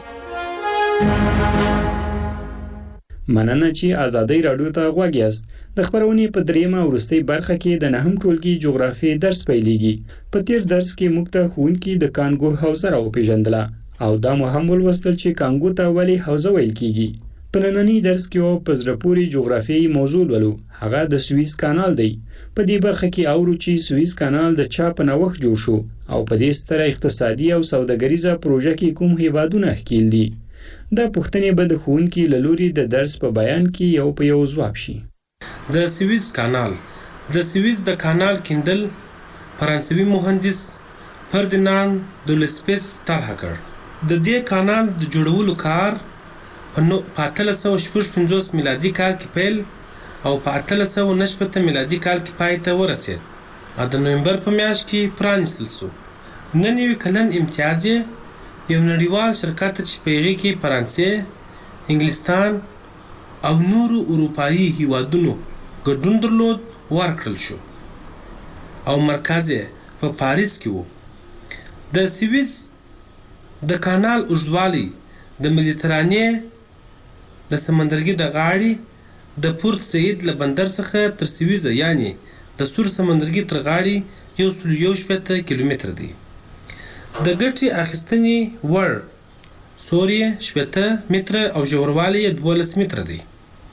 مننه چې آزادۍ راډیو ته غوږ یاست. د خبرونې په دریمه او وروستۍ برخه کې د نهم ټولګي جغرافیې درس پیلېږي. په تیر درس کې موږ ته ښوونکي د کانګو حوزه راوپېژندله او دا مو هم ولوستل چې کانګو ته ولې حوزه ویل کېږي. په ننني درس کې او په زړه پورې جغرافیایي موضوع لولو، هغه د سویس کانال دی. په دې برخه کې اورو چې سویس کانال د چا په نوښت جوړ شو او په دې ستره اقتصادي او سوداګریزه پروژه کې کوم هیوادونه ښکیل دي. دا پوښتنې به د ښوونکي له لوري د درس په بیان کې یو په یو ځواب شي. د سویس کانال د سویس د کانال کیندل فرانسوي مهندس فردیناند د لسپیس طرح کړ. د دې کانال د جوړولو کار په اتلس سوه شپږ پنځوس میلادي کال کې پیل او په اتلس سوه نهه شپېته میلادي کال کې پای ته ورسېد او د نومبر په میاشت کې پرانیستل شو. نهه نوي کلن امتیاز یو نړیوال شرکت چې په هغې کې فرانسې، انګلستان او نورو اروپایي هیوادونو ګډون درلود ورکړل شو او مرکز یې په پاریس کې و. د سویس د کانال اوږدوالی د مدیترانې د سمندرګي د غاړې د پورت سعید له بندر څخه تر سویزه یعنی د سور سمندرګي تر غاړې یو سل یو شپېته کیلومتر دی. د ګټې اخیستنې وړ سور یې شپېته متره او ژوروالی یې دولس متره دی.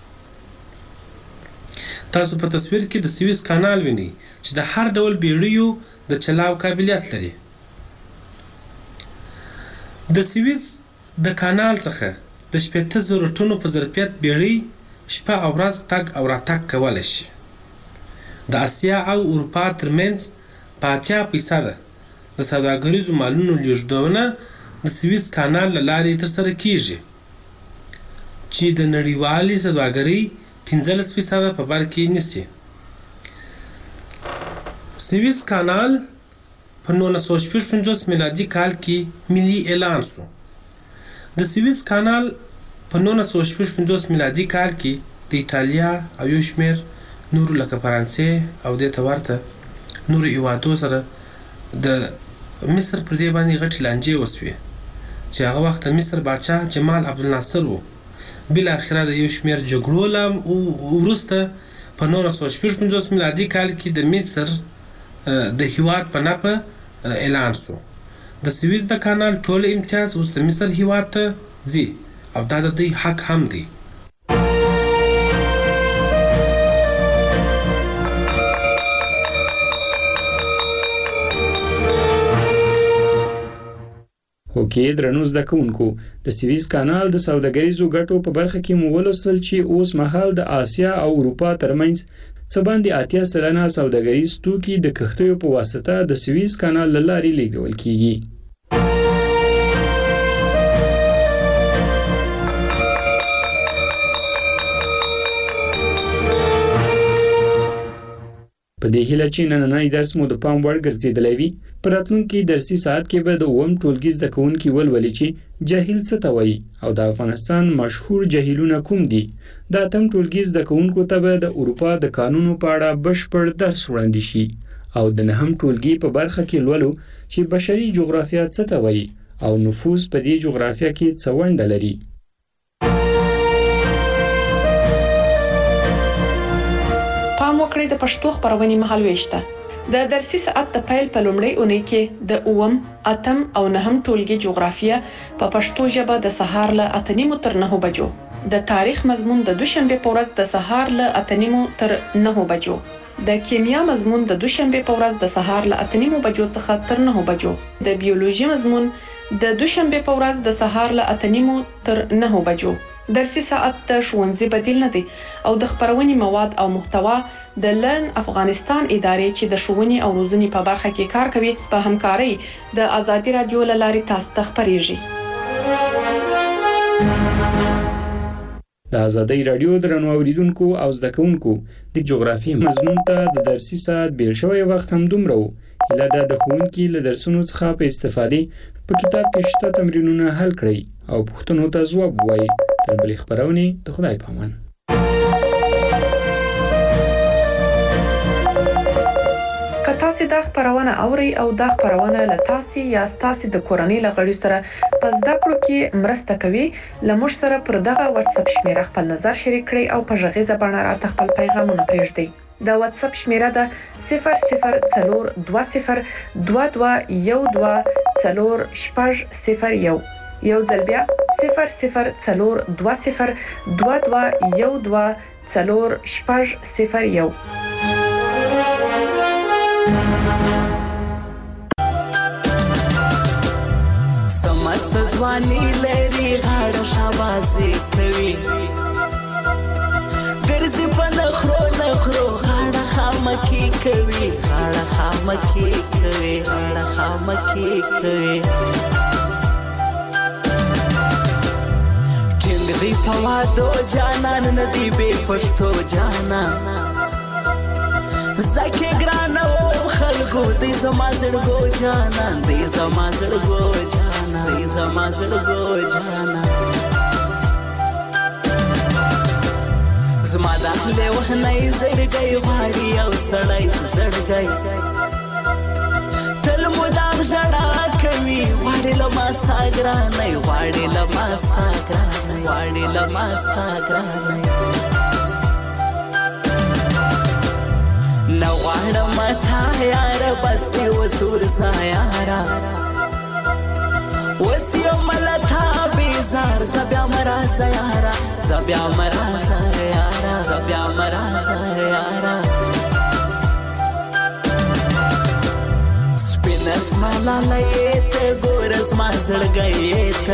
تاسو په تصویر کې د سویس کانال وینئ چې د هر ډول بیړیو د چلاو قابلیت لري. د سویس د کانال څخه د شپېته زره ټنو په ظرفیت بیړۍ شپه او ورځ تګ او راتګ کولی شي. د اسیا او اروپا ترمنځ په اتیا فیصده د سوداګریزو مالونو لیږدونه د سویس کانال له لارې ترسره کیږي چې د نړیوالې سوداګرۍ پنځلس فیصده په بر کې نیسي. سویس کانال په نولس سوه شپږ پنځوس میلادي کال کې ملي اعلان شو. د سویس کانال په نولس سوه شپږ پنځوس میلادي کال کې د ایټالیا او یو شمېر نورو لکه فرانسې او دې ته ورته نورو هیوادو سره د مصر پر دې باندې غټې لانجې وسوې چې هغه وخت د مصر باچا جمال عبدالناصر و. بالاخره د یو شمېر جګړو له وروسته په نولس سوه شپږ پنځوس میلادي کال کې د مصر د هیواد په نفع اعلان شو. د سویس د کانال ټول امتیاز اوس د مصر هیواد ته ځي او دا د دوی حق هم دی. اوکې درنو زده کوونکو، د سویس کانال د سوداګریزو ګټو په برخه کې مو ولوستل چې اوس مهال د آسیا او اروپا ترمنځ څه باندې اتیا سلنه سوداګریز توکي د کښتیو په واسطه د سویس کانال له لارې لیږدول کیږي. په دې هیله چې نننی درس مو د پام وړ ګرځېدلی وي. په راتلونکي درسي ساعت کې به د اووم ټولګي زده کوونکي ولولي چې جاهل څه ته وایي او د افغانستان مشهور جاهلونه کوم دي. د اتم ټولګي زده کوونکو ته به د اروپا د قانونو په اړه بشپړ درس وړاندې شي او د نهم ټولګي په برخه کې لولو چې بشري جغرافیه څه ته وایي او نفوس په دې جغرافیه کې څه ونډه لري. پام وکړئ د پښتو خبرونې مهالوېش ته. د درسي ساعت د پیل په لومړۍ اونۍ کې د اوم، اتم او نهم ټولګي جغرافیه په پښتو ژبه د سهار له اته نیمو تر نهو بجو، د تاریخ مضمون د دوشنبه په ورځ د سهار له اته نیمو تر نهو بجو، د کیمیا مضمون د دوشنبه په ورځ د سهار له اته نیمو بجو څخه تر نهو بجو، د بیولوژي مضمون د دوشنبه په ورځ د سهار له اته نیمو تر نهو بجو. درسي ساعت د ښوونځي بدیل نه دی او د خبرونې مواد او محتوا د لرن افغانستان ادارې چې د ښوونې او روزنې په برخه کې کار کوي په همکارۍ د ازادي رادیو له لارې تاسو ته خبرېږي. د ازادي رادیو درنو اوریدونکو او زده کوونکو د جغرافي مضمون ته د درسي ساعت بیل شوی وخت هم دومره و. اله دا د ښوونکي له درسونو څخه په استفادې په کتاب کې شته تمرینونه حل کړئ او پوښتنو ته ځواب ووایئ. تر بلې خبرونې د خدای په امان. که تاسو دا خبرونه اورئ او دا خبرونه له تاسو یا تاسو د کورنۍ له غړي سره په زده کړو کې مرسته کوي، له موږ سره پر دغه واتس اپ شمیره خپل نظر شریک کړئ او په غږیزه بڼه راته خپل پیغامونه پرېږدئ. د واتس اپ شمیره ده صفر صفر څلور دوه صفر دوه دوه یو دوه څلور شپږ صفر یو. یو ځل بیا صفر صفر څلور دوه صفر دوه دوه یو دوه څلور شپږ صفر یو. سمست ځواني لري غاړه شاباسي کوي، ګرځي په نخرو نخرو غاړه خامکی کوي، غاړه خامکی کوي، غاړه خامکی کوي. ټینګ دی په وادو جانان ندی بې پښتو جانان، زکه ګرانه و خلکو دی زما زړګو جانان، دی زما زړګو جانان، دی زما زړګو جانان. زما د له وهنۍ زړګي غواړي او سړی زړګي تل مدام ژړا کوي، غواړي له ما ستا ګرانۍ، غواړي له ما ستا ګرانۍ، غواړي له ما ستا ګرانۍ. نه غواړم تا یاره بس دې وسور سا یاره، اوس یم له تا بیزار، زه بیا مه راځه یاره، زه بیا مه راځه یاره، زه بیا مه راځه یاره. سپینه زما لالی ته ګوره زما زړګی ته،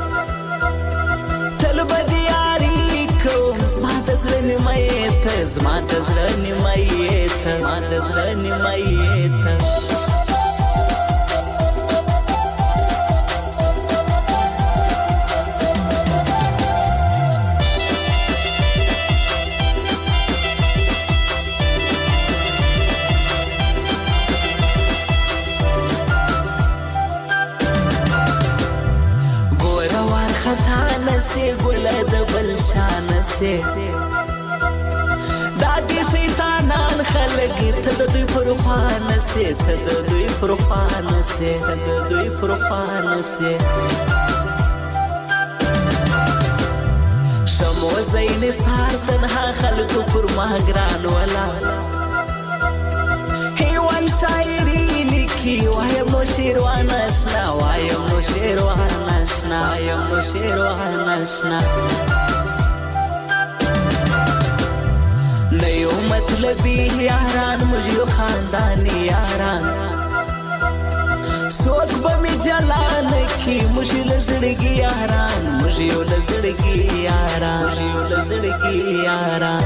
تل به دې یاري کوم زما د زړه نیمه ته، زما د زړه نیمه ته، زما د زړه نیمه ته. ګله د بل چانه سي دا دي شیطانان خلک ته د دوی پر خوانه سي، ته د دوی پر خوانه سي، ته د دوی پر خوانه سي. شمو زین سار تنها خلکو پر ما ګران ولا هیوان شاعری لیکي، وایم نو شیروان اشنا، وایم نو شیروان اشنا، وایم نو شیروان اشنا. نه یو مطلبي یاران موږ یو خانداني یاران، څوک به مې جلا نه کي موږ له زړګي یاران، موږ یو له زړګي یاران، موږ یو له زړګي یاران.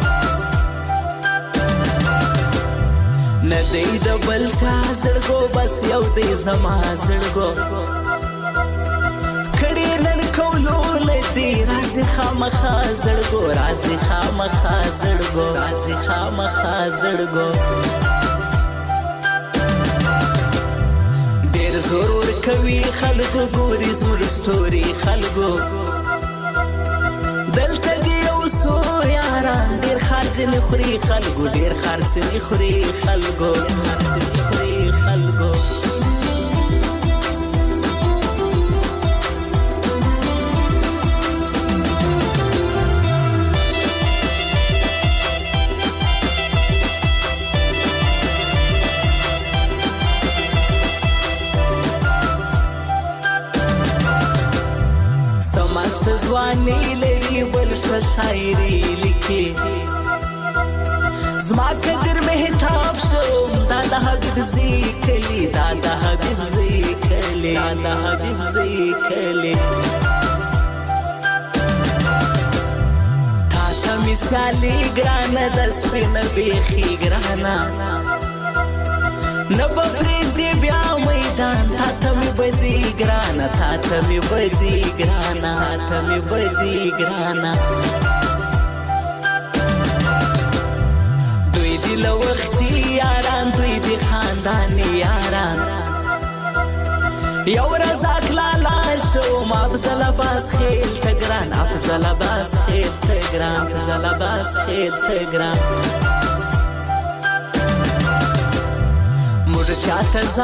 نه دی د بل چا زړګو بس یو دی زما زړګو، کړي نن کولو لدی رازي خامخا زړګو، رازي خامخا زړګو، رازي خامخا زړګو. ډېر ضرور کوي خلکو ګوري زموږ ستوري خلکو، دلته دی یو څو یاران ډېر خرڅ نه خوري خلکو، ډېر خرڅ نه خوري خلکو، ډېر خرڅ نه خوري خلکو. ځواني لري بل څه شاعري لیکي زما قدر مهتاب شو دا د حبیب زی کلی دا د حبیب زی کلی دا د حبیب زی کلی تا ته مثالي ګرانه د سپینه بیخي ګرانه نه به پرېږدې بیا میدان تا ته مې بدي ګرانه تا ته مې بدي ګرانه تا ته مې بدي ګرانه دوی دي له وختي یاران دوی دي خانداني یاران یو ورځ اکلالا شو افضل عباس خیل ته ګران افضل عباس خیل ته ګران افضل عباس خیل ته ګران موږ چاته